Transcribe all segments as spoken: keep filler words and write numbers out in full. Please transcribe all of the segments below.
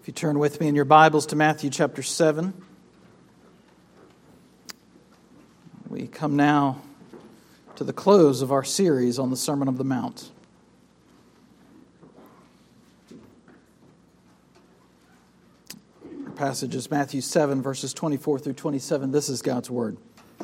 If you turn with me in your Bibles to Matthew chapter seven, we come now to the close of our series on the Sermon on the Mount. Our passage is Matthew seven, verses twenty-four through twenty-seven. This is God's Word.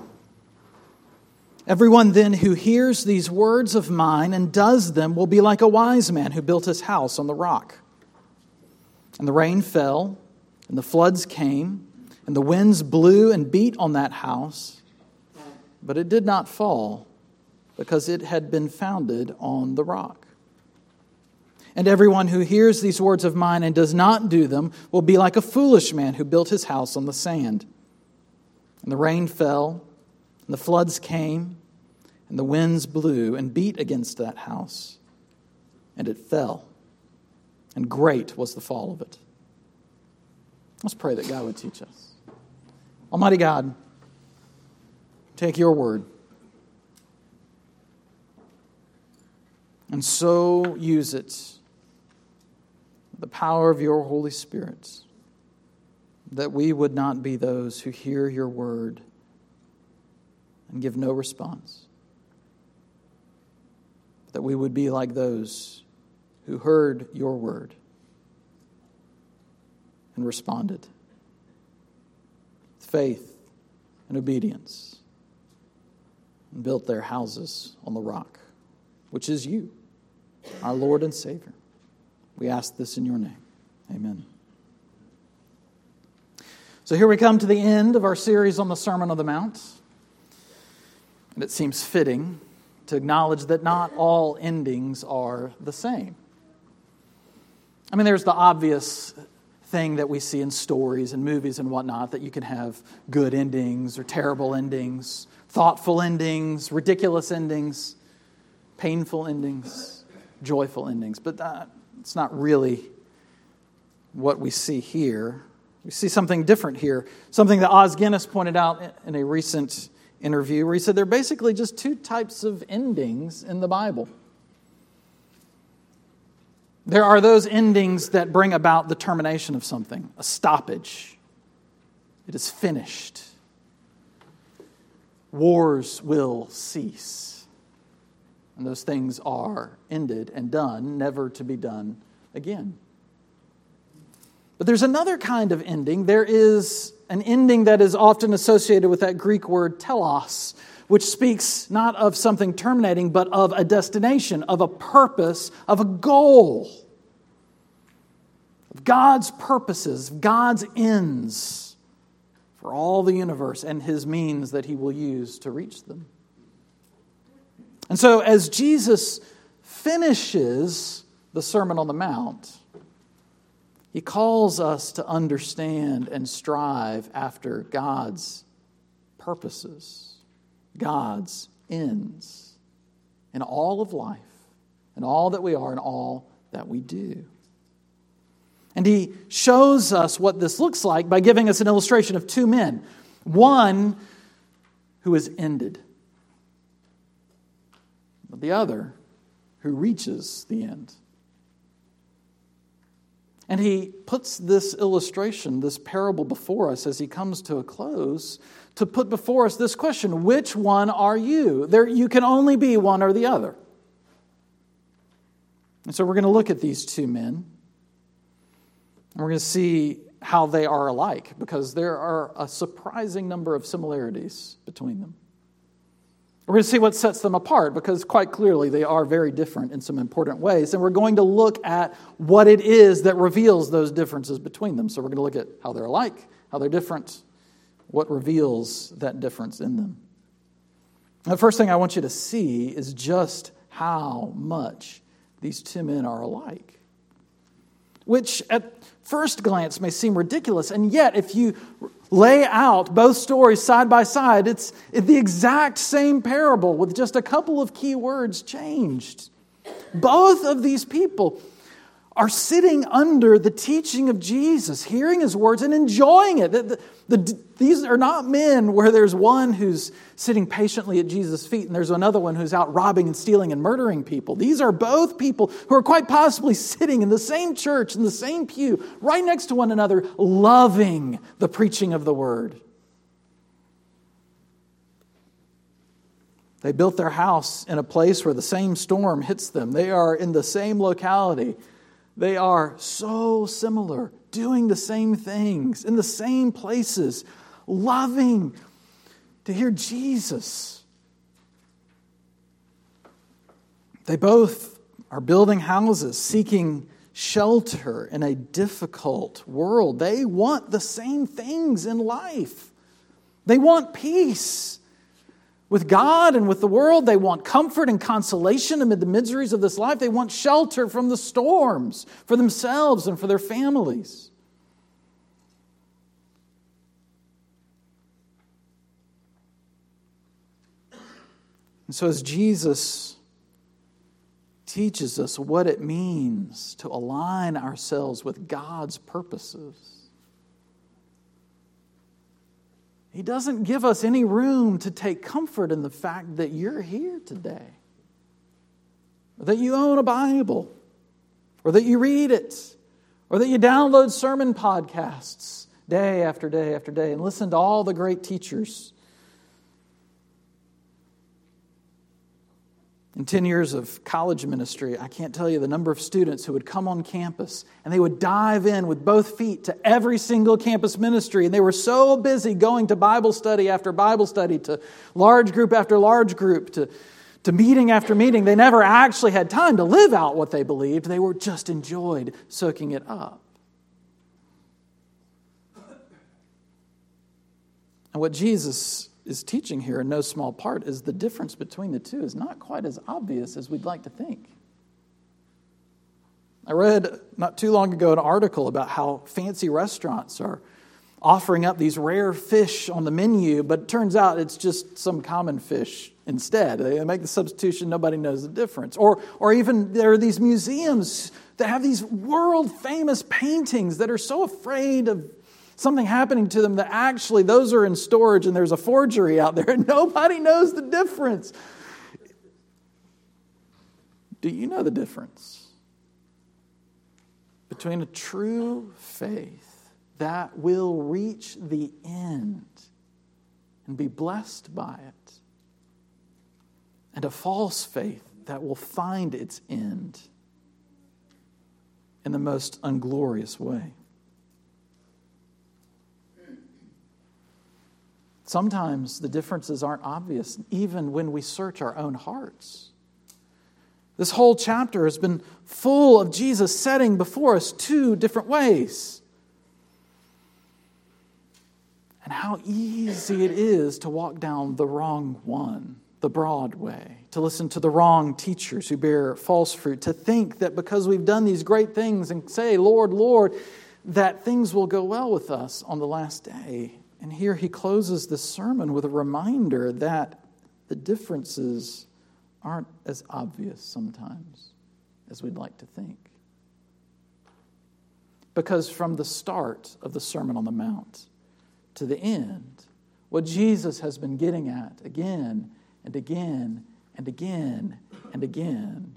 Everyone then who hears these words of mine and does them will be like a wise man who built his house on the rock. And the rain fell, and the floods came, and the winds blew and beat on that house, but it did not fall, because it had been founded on the rock. And everyone who hears these words of mine and does not do them will be like a foolish man who built his house on the sand. And the rain fell, and the floods came, and the winds blew and beat against that house, and it fell. And great was the fall of it. Let's pray that God would teach us. Almighty God, take your word and so use it with the power of your Holy Spirit, that we would not be those who hear your word and give no response, but that we would be like those who heard your word and responded with faith and obedience and built their houses on the rock, which is you, our Lord and Savior. We ask this in your name. Amen. So here we come to the end of our series on the Sermon on the Mount. And it seems fitting to acknowledge that not all endings are the same. I mean, there's the obvious thing that we see in stories and movies and whatnot, that you can have good endings or terrible endings, thoughtful endings, ridiculous endings, painful endings, joyful endings. But that, it's not really what we see here. We see something different here. Something that Os Guinness pointed out in a recent interview, where he said there are basically just two types of endings in the Bible. There are those endings that bring about the termination of something, a stoppage. It is finished. Wars will cease. And those things are ended and done, never to be done again. But there's another kind of ending. There is an ending that is often associated with that Greek word telos, which speaks not of something terminating, but of a destination, of a purpose, of a goal, of God's purposes, God's ends for all the universe and His means that He will use to reach them. And so as Jesus finishes the Sermon on the Mount, He calls us to understand and strive after God's purposes, God's ends in all of life, in all that we are, and all that we do. And He shows us what this looks like by giving us an illustration of two men. One who is ended, but the other who reaches the end. And He puts this illustration, this parable before us as He comes to a close, to put before us this question: which one are you? There, you can only be one or the other. And so we're going to look at these two men, and we're going to see how they are alike, because there are a surprising number of similarities between them. We're going to see what sets them apart, because quite clearly they are very different in some important ways. And we're going to look at what it is that reveals those differences between them. So we're going to look at how they're alike, how they're different, what reveals that difference in them. The first thing I want you to see is just how much these two men are alike, which at first glance may seem ridiculous. And yet, if you lay out both stories side by side, it's the exact same parable with just a couple of key words changed. Both of these people are sitting under the teaching of Jesus, hearing his words and enjoying it. The, the, the, these are not men where there's one who's sitting patiently at Jesus' feet and there's another one who's out robbing and stealing and murdering people. These are both people who are quite possibly sitting in the same church, in the same pew, right next to one another, loving the preaching of the word. They built their house in a place where the same storm hits them. They are in the same locality. They are so similar, doing the same things, in the same places, loving to hear Jesus. They both are building houses, seeking shelter in a difficult world. They want the same things in life. They want peace with God and with the world. They want comfort and consolation amid the miseries of this life. They want shelter from the storms for themselves and for their families. And so as Jesus teaches us what it means to align ourselves with God's purposes, He doesn't give us any room to take comfort in the fact that you're here today, or that you own a Bible, or that you read it, or that you download sermon podcasts day after day after day and listen to all the great teachers. In ten years of college ministry, I can't tell you the number of students who would come on campus and they would dive in with both feet to every single campus ministry. And they were so busy going to Bible study after Bible study, to large group after large group, to, to meeting after meeting. They never actually had time to live out what they believed. They were just enjoyed soaking it up. And what Jesus is teaching here in no small part is the difference between the two is not quite as obvious as we'd like to think. I read not too long ago an article about how fancy restaurants are offering up these rare fish on the menu, but it turns out it's just some common fish instead. They make the substitution, nobody knows the difference. Or, or even there are these museums that have these world-famous paintings that are so afraid of something happening to them that actually those are in storage and there's a forgery out there and nobody knows the difference. Do you know the difference between a true faith that will reach the end and be blessed by it, and a false faith that will find its end in the most unglorious way? Sometimes the differences aren't obvious, even when we search our own hearts. This whole chapter has been full of Jesus setting before us two different ways. And how easy it is to walk down the wrong one, the broad way, to listen to the wrong teachers who bear false fruit, to think that because we've done these great things and say, Lord, Lord, that things will go well with us on the last day. And here he closes the sermon with a reminder that the differences aren't as obvious sometimes as we'd like to think. Because from the start of the Sermon on the Mount to the end, what Jesus has been getting at again and again and again and again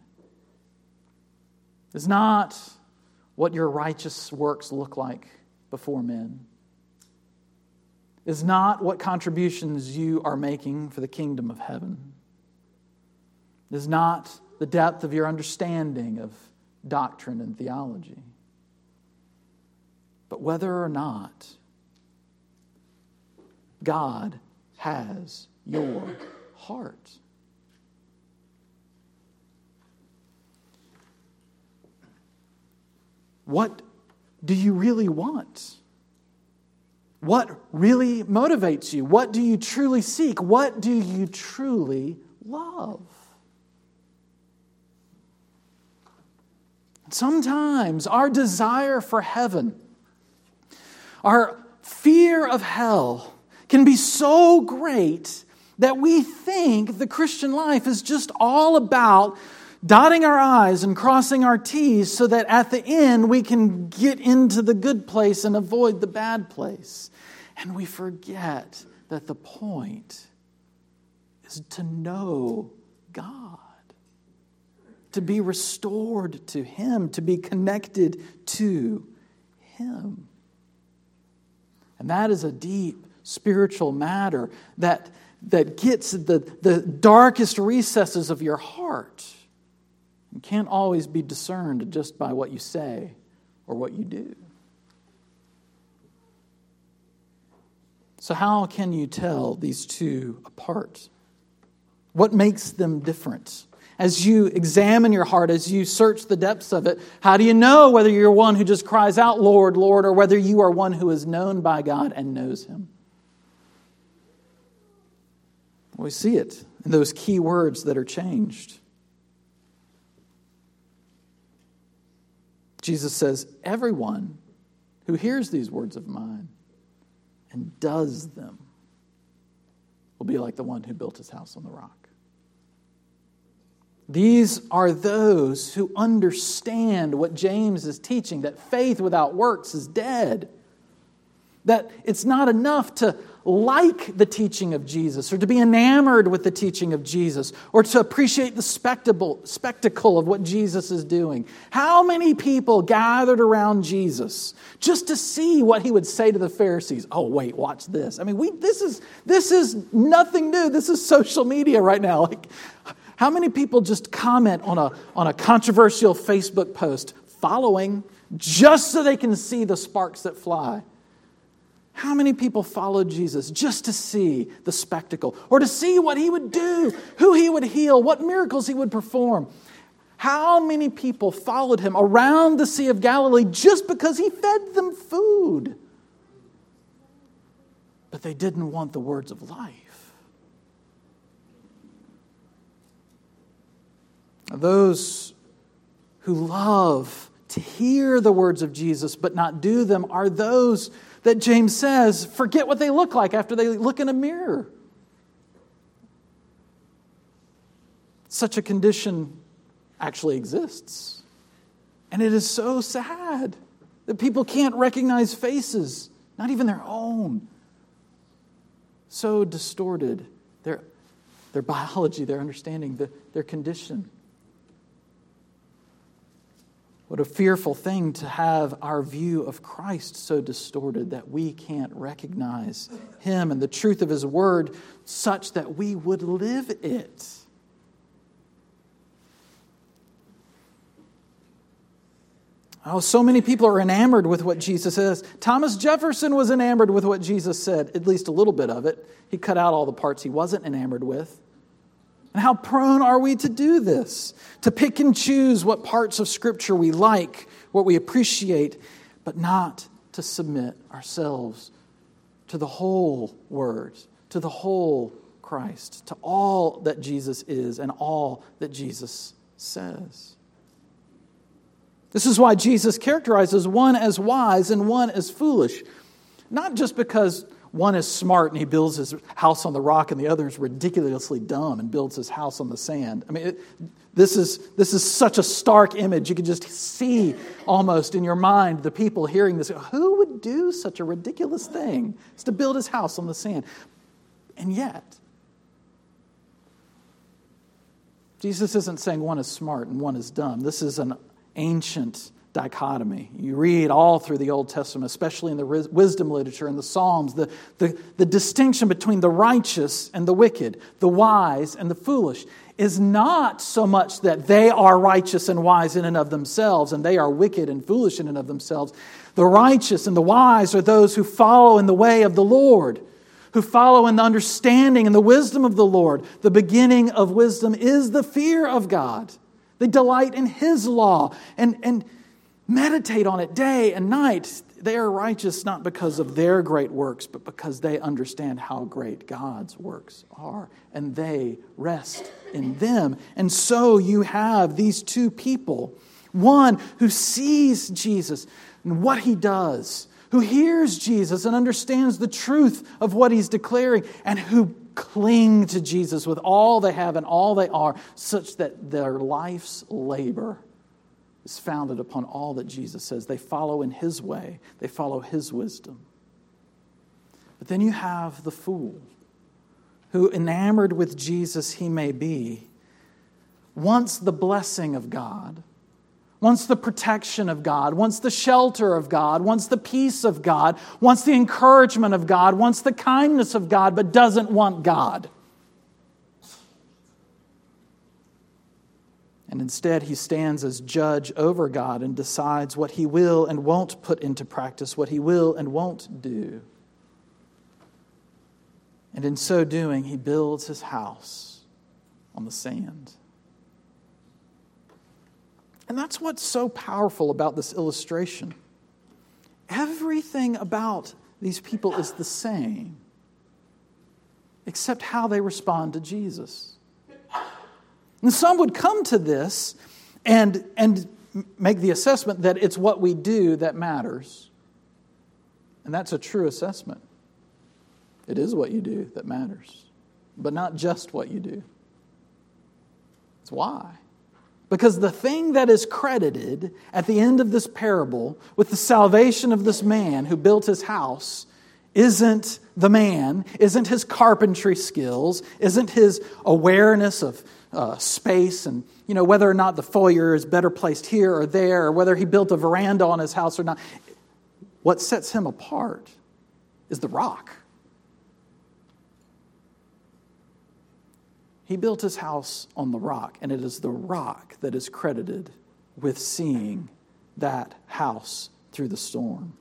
is not what your righteous works look like before men, is not what contributions you are making for the kingdom of heaven, is not the depth of your understanding of doctrine and theology, but whether or not God has your heart. What do you really want? What really motivates you? What do you truly seek? What do you truly love? Sometimes our desire for heaven, our fear of hell, can be so great that we think the Christian life is just all about dotting our I's and crossing our T's so that at the end we can get into the good place and avoid the bad place. And we forget that the point is to know God, to be restored to Him, to be connected to Him. And that is a deep spiritual matter that, that gets the, the darkest recesses of your heart and can't always be discerned just by what you say or what you do. So how can you tell these two apart? What makes them different? As you examine your heart, as you search the depths of it, how do you know whether you're one who just cries out, Lord, Lord, or whether you are one who is known by God and knows Him? We see it in those key words that are changed. Jesus says, everyone who hears these words of mine and does them will be like the one who built his house on the rock. These are those who understand what James is teaching, that faith without works is dead. That it's not enough to like the teaching of Jesus or to be enamored with the teaching of Jesus or to appreciate the spectacle, spectacle of what Jesus is doing. How many people gathered around Jesus just to see what He would say to the Pharisees? Oh, wait, watch this. I mean, we this is this is nothing new. This is social media right now. Like, how many people just comment on a, on a controversial Facebook post following just so they can see the sparks that fly? How many people followed Jesus just to see the spectacle or to see what He would do, who He would heal, what miracles He would perform? How many people followed Him around the Sea of Galilee just because He fed them food? But they didn't want the words of life. Those who love to hear the words of Jesus but not do them are those that James says forget what they look like after they look in a mirror. Such a condition actually exists. And it is so sad that people can't recognize faces, not even their own. So distorted, their, their biology, their understanding, the, their condition. What a fearful thing to have our view of Christ so distorted that we can't recognize Him and the truth of His Word such that we would live it. Oh, so many people are enamored with what Jesus says. Thomas Jefferson was enamored with what Jesus said, at least a little bit of it. He cut out all the parts he wasn't enamored with. And how prone are we to do this? To pick and choose what parts of Scripture we like, what we appreciate, but not to submit ourselves to the whole Word, to the whole Christ, to all that Jesus is and all that Jesus says. This is why Jesus characterizes one as wise and one as foolish. Not just because one is smart and he builds his house on the rock and the other is ridiculously dumb and builds his house on the sand. I mean, it, this is this is such a stark image. You can just see almost in your mind the people hearing this. Who would do such a ridiculous thing as to build his house on the sand? And yet, Jesus isn't saying one is smart and one is dumb. This is an ancient dichotomy. You read all through the Old Testament, especially in the wisdom literature and the Psalms, the, the, the distinction between the righteous and the wicked, the wise and the foolish, is not so much that they are righteous and wise in and of themselves and they are wicked and foolish in and of themselves. The righteous and the wise are those who follow in the way of the Lord, who follow in the understanding and the wisdom of the Lord. The beginning of wisdom is the fear of God. They delight in His law and, and meditate on it day and night. They are righteous not because of their great works, but because they understand how great God's works are. And they rest in them. And so you have these two people. One who sees Jesus and what He does, who hears Jesus and understands the truth of what He's declaring, and who cling to Jesus with all they have and all they are, such that their life's labor is founded upon all that Jesus says. They follow in His way. They follow His wisdom. But then you have the fool, who, enamored with Jesus he may be, wants the blessing of God, wants the protection of God, wants the shelter of God, wants the peace of God, wants the encouragement of God, wants the kindness of God, but doesn't want God. And instead he stands as judge over God and decides what he will and won't put into practice, what he will and won't do. And in so doing, he builds his house on the sand. And that's what's so powerful about this illustration. Everything about these people is the same, except how they respond to Jesus. And some would come to this and, and make the assessment that it's what we do that matters. And that's a true assessment. It is what you do that matters, but not just what you do. It's why. Because the thing that is credited at the end of this parable with the salvation of this man who built his house isn't the man, isn't his carpentry skills, isn't his awareness of uh, space and, you know, whether or not the foyer is better placed here or there, or whether he built a veranda on his house or not. What sets him apart is the rock. He built his house on the rock, and it is the rock that is credited with seeing that house through the storm.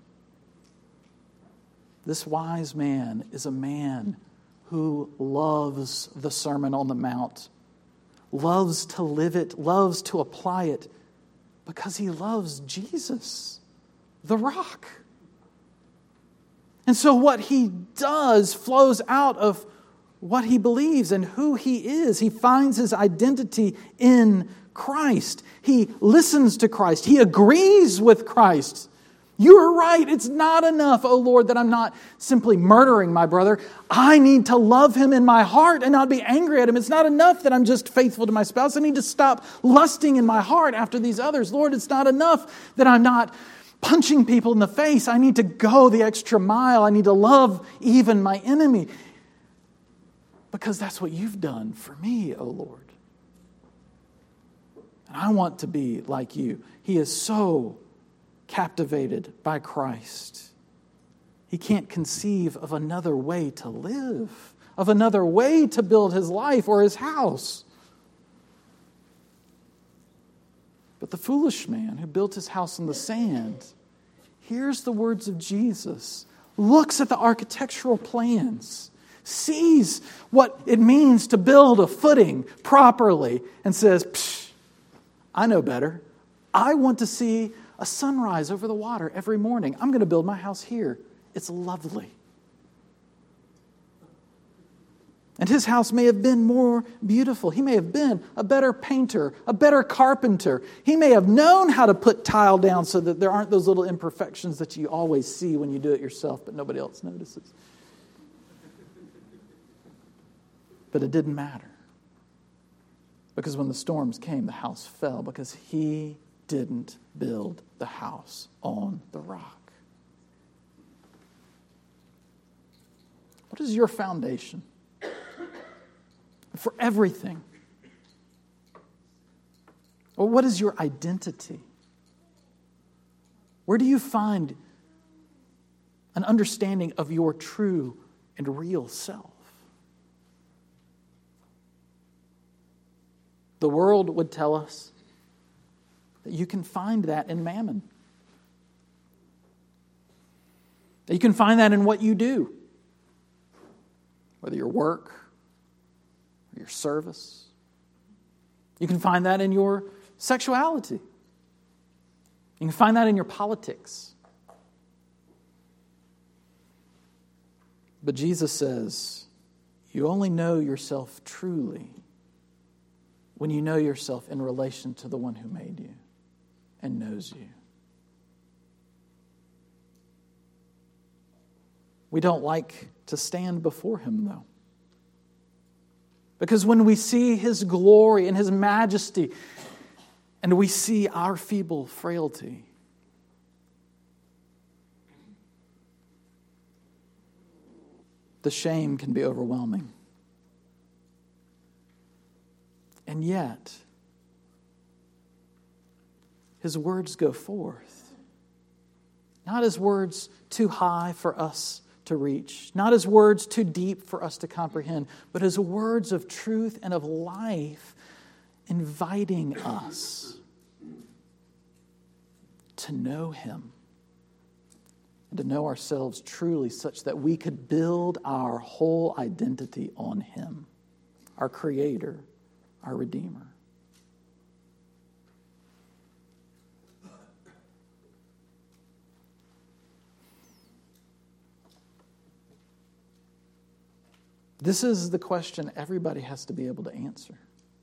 This wise man is a man who loves the Sermon on the Mount, loves to live it, loves to apply it, because he loves Jesus, the rock. And so what he does flows out of what he believes and who he is. He finds his identity in Christ. He listens to Christ. He agrees with Christ. You are right. It's not enough, oh Lord, that I'm not simply murdering my brother. I need to love him in my heart and not be angry at him. It's not enough that I'm just faithful to my spouse. I need to stop lusting in my heart after these others. Lord, it's not enough that I'm not punching people in the face. I need to go the extra mile. I need to love even my enemy. Because that's what you've done for me, O Lord. And I want to be like you. He is so captivated by Christ. He can't conceive of another way to live, of another way to build his life or his house. But the foolish man who built his house on the sand hears the words of Jesus, looks at the architectural plans, sees what it means to build a footing properly, and says, Psh, I know better. I want to see a sunrise over the water every morning. I'm going to build my house here. It's lovely. And his house may have been more beautiful. He may have been a better painter, a better carpenter. He may have known how to put tile down so that there aren't those little imperfections that you always see when you do it yourself, but nobody else notices. But it didn't matter. Because when the storms came, the house fell because he didn't build the house on the rock. What is your foundation for everything? Or what is your identity? Where do you find an understanding of your true and real self? The world would tell us that you can find that in mammon. That you can find that in what you do. Whether your work or your service. You can find that in your sexuality. You can find that in your politics. But Jesus says, you only know yourself truly when you know yourself in relation to the one who made you and knows you. We don't like to stand before him, though. Because when we see His glory and His majesty, and we see our feeble frailty, the shame can be overwhelming. And yet, His words go forth. Not His words too high for us to reach, not His words too deep for us to comprehend, but His words of truth and of life, inviting us to know Him and to know ourselves truly, such that we could build our whole identity on Him, our Creator, our Redeemer. This is the question everybody has to be able to answer.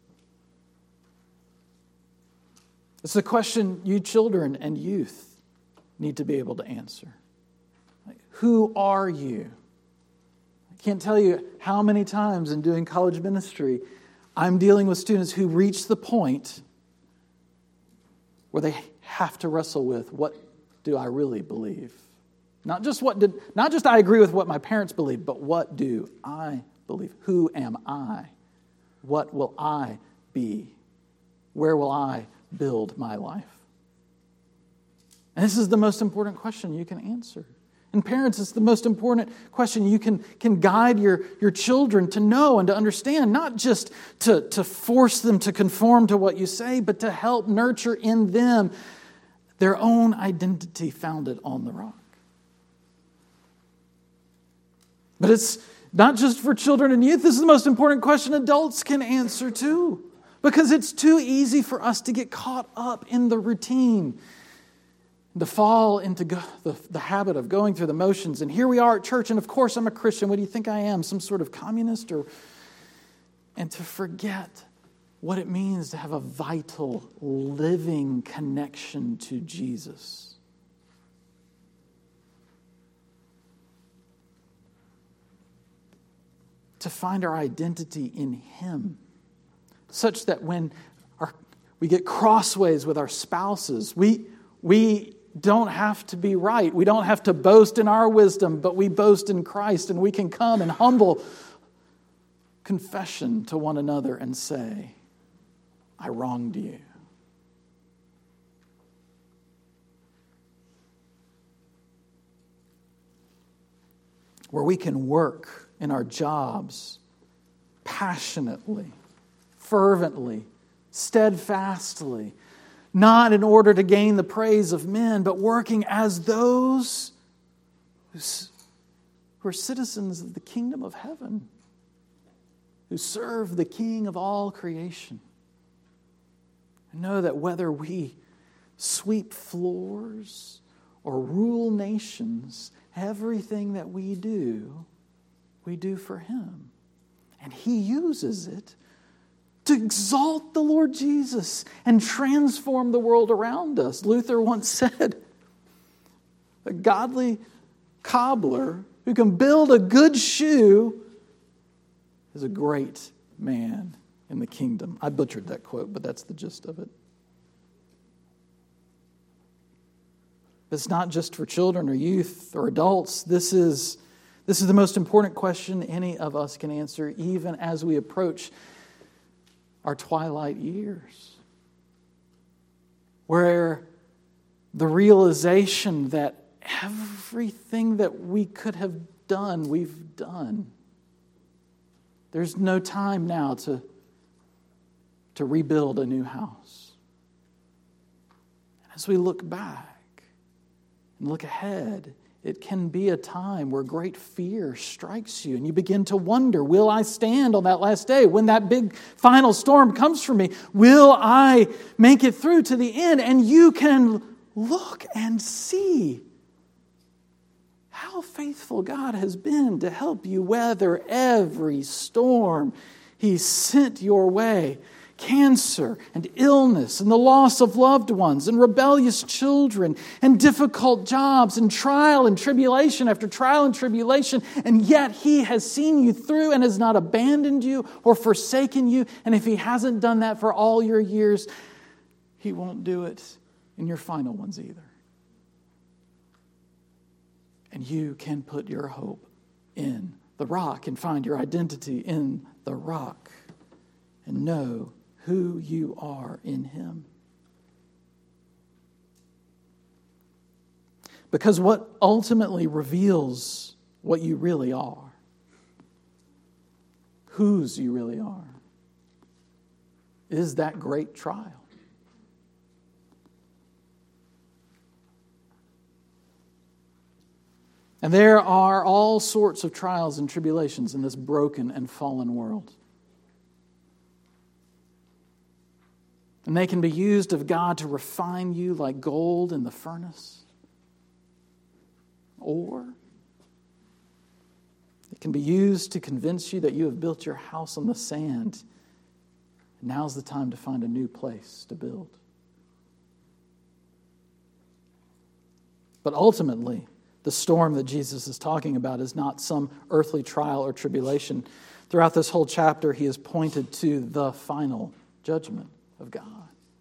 It's the question you children and youth need to be able to answer. Like, who are you? I can't tell you how many times in doing college ministry I'm dealing with students who reach the point where they have to wrestle with, what do I really believe? Not just what did, not just I agree with what my parents believe, but what do I believe? Who am I? What will I be? Where will I build my life? And this is the most important question you can answer. And parents, it's the most important question you can, can guide your, your children to know and to understand, not just to, to force them to conform to what you say, but to help nurture in them their own identity founded on the rock. But it's not just for children and youth. This is the most important question adults can answer too. Because it's too easy for us to get caught up in the routine, to fall into go, the, the habit of going through the motions. And here we are at church, and of course I'm a Christian. What do you think I am? Some sort of communist? Or and to forget what it means to have a vital, living connection to Jesus. To find our identity in Him, such that when our, we get crossways with our spouses, we, we don't have to be right. We don't have to boast in our wisdom, but we boast in Christ, and we can come in humble confession to one another and say, I wronged you. Where we can work in our jobs passionately, fervently, steadfastly, not in order to gain the praise of men, but working as those who are citizens of the kingdom of heaven, who serve the King of all creation. And know that whether we sweep floors or rule nations, everything that we do, we do for Him. And He uses it to exalt the Lord Jesus and transform the world around us. Luther once said, a godly cobbler who can build a good shoe is a great man in the kingdom. I butchered that quote, but that's the gist of it. It's not just for children or youth or adults. This is, this is the most important question any of us can answer, even as we approach our twilight years, where the realization that everything that we could have done, we've done. There's no time now to, to rebuild a new house. And as we look back and look ahead, it can be a time where great fear strikes you and you begin to wonder, will I stand on that last day when that big final storm comes for me? Will I make it through to the end? And you can look and see how faithful God has been to help you weather every storm He sent your way. cancer and illness and the loss of loved ones and rebellious children and difficult jobs and trial and tribulation after trial and tribulation. And yet He has seen you through and has not abandoned you or forsaken you. And if He hasn't done that for all your years, He won't do it in your final ones either. And you can put your hope in the rock and find your identity in the rock and know who you are in Him. Because what ultimately reveals what you really are, whose you really are, is that great trial. And there are all sorts of trials and tribulations in this broken and fallen world. And they can be used of God to refine you like gold in the furnace. Or it can be used to convince you that you have built your house on the sand. And now's the time to find a new place to build. But ultimately, the storm that Jesus is talking about is not some earthly trial or tribulation. Throughout this whole chapter, He has pointed to the final judgment of God.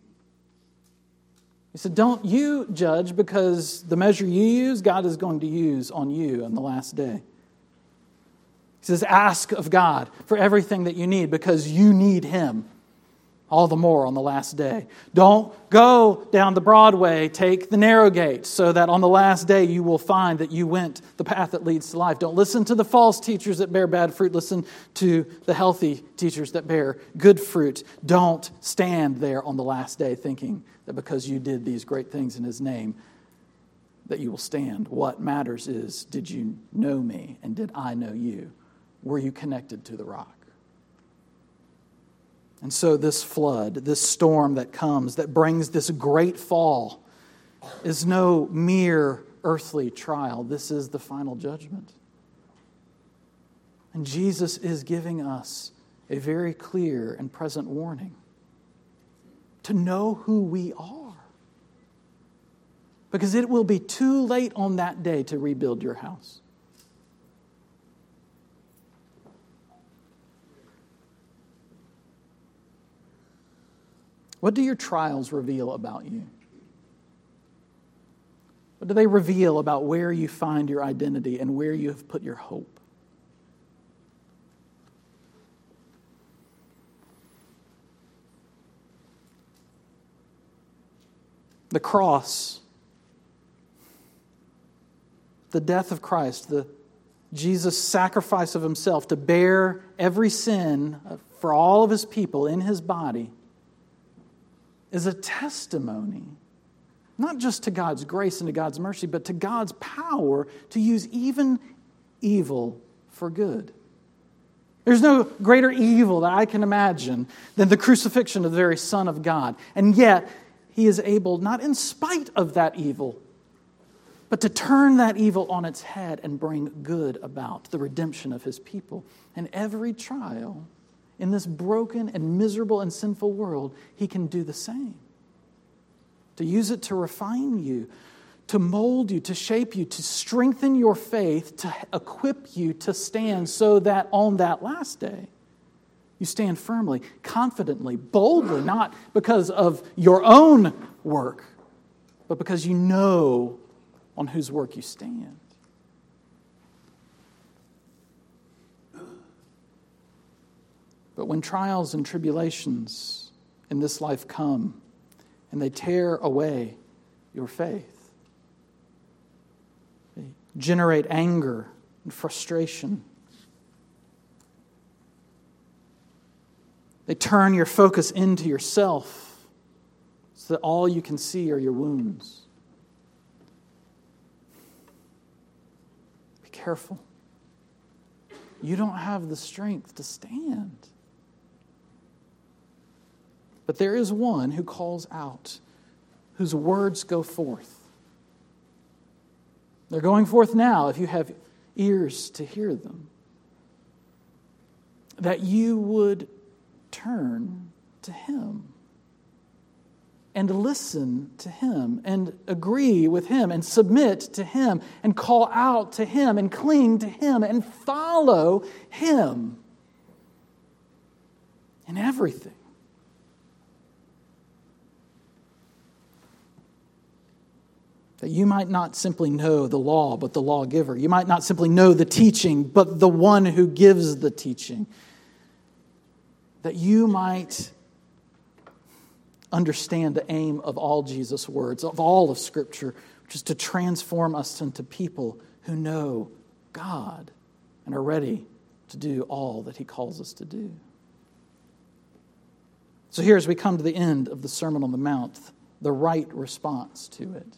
He said, don't you judge, because the measure you use, God is going to use on you on the last day. He says, ask of God for everything that you need, because you need Him all the more on the last day. Don't go down the broad way, take the narrow gate, so that on the last day you will find that you went the path that leads to life. Don't listen to the false teachers that bear bad fruit. Listen to the healthy teachers that bear good fruit. Don't stand there on the last day thinking that because you did these great things in His name, that you will stand. What matters is, did you know me and did I know you? Were you connected to the rock? And so this flood, this storm that comes, that brings this great fall, is no mere earthly trial. This is the final judgment. And Jesus is giving us a very clear and present warning to know who we are. Because it will be too late on that day to rebuild your house. What do your trials reveal about you? What do they reveal about where you find your identity and where you have put your hope? The cross, the death of Christ, the Jesus' sacrifice of Himself to bear every sin for all of His people in His body, is a testimony, not just to God's grace and to God's mercy, but to God's power to use even evil for good. There's no greater evil that I can imagine than the crucifixion of the very Son of God. And yet, He is able, not in spite of that evil, but to turn that evil on its head and bring good about, the redemption of His people. And every trial in this broken and miserable and sinful world, He can do the same. To use it to refine you, to mold you, to shape you, to strengthen your faith, to equip you to stand so that on that last day, you stand firmly, confidently, boldly, not because of your own work, but because you know on whose work you stand. But when trials and tribulations in this life come and they tear away your faith, they generate anger and frustration, they turn your focus into yourself so that all you can see are your wounds. Be careful. You don't have the strength to stand. But there is one who calls out, whose words go forth. They're going forth now if you have ears to hear them. That you would turn to Him and listen to Him and agree with Him and submit to Him and call out to Him and cling to Him and follow Him in everything. That you might not simply know the law, but the lawgiver. You might not simply know the teaching, but the one who gives the teaching. That you might understand the aim of all Jesus' words, of all of Scripture, which is to transform us into people who know God and are ready to do all that He calls us to do. So here, as we come to the end of the Sermon on the Mount, the right response to it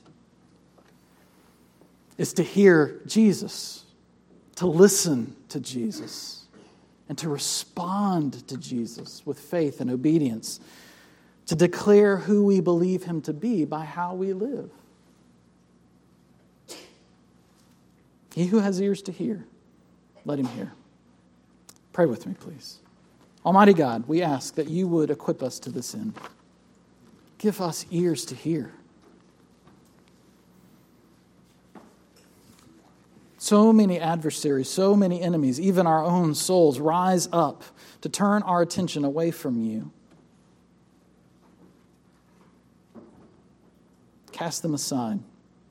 is to hear Jesus, to listen to Jesus, and to respond to Jesus with faith and obedience, to declare who we believe Him to be by how we live. He who has ears to hear, let him hear. Pray with me, please. Almighty God, we ask that You would equip us to this end. Give us ears to hear. So many adversaries, so many enemies, even our own souls, rise up to turn our attention away from You. Cast them aside.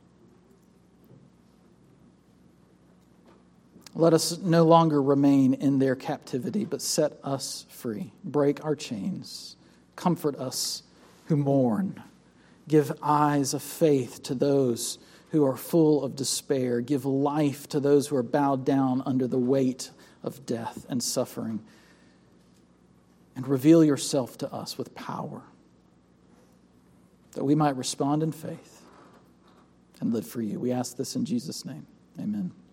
Let us no longer remain in their captivity, but set us free. Break our chains. Comfort us who mourn. Give eyes of faith to those who are full of despair. Give life to those who are bowed down under the weight of death and suffering. And reveal Yourself to us with power, that we might respond in faith and live for You. We ask this in Jesus' name. Amen.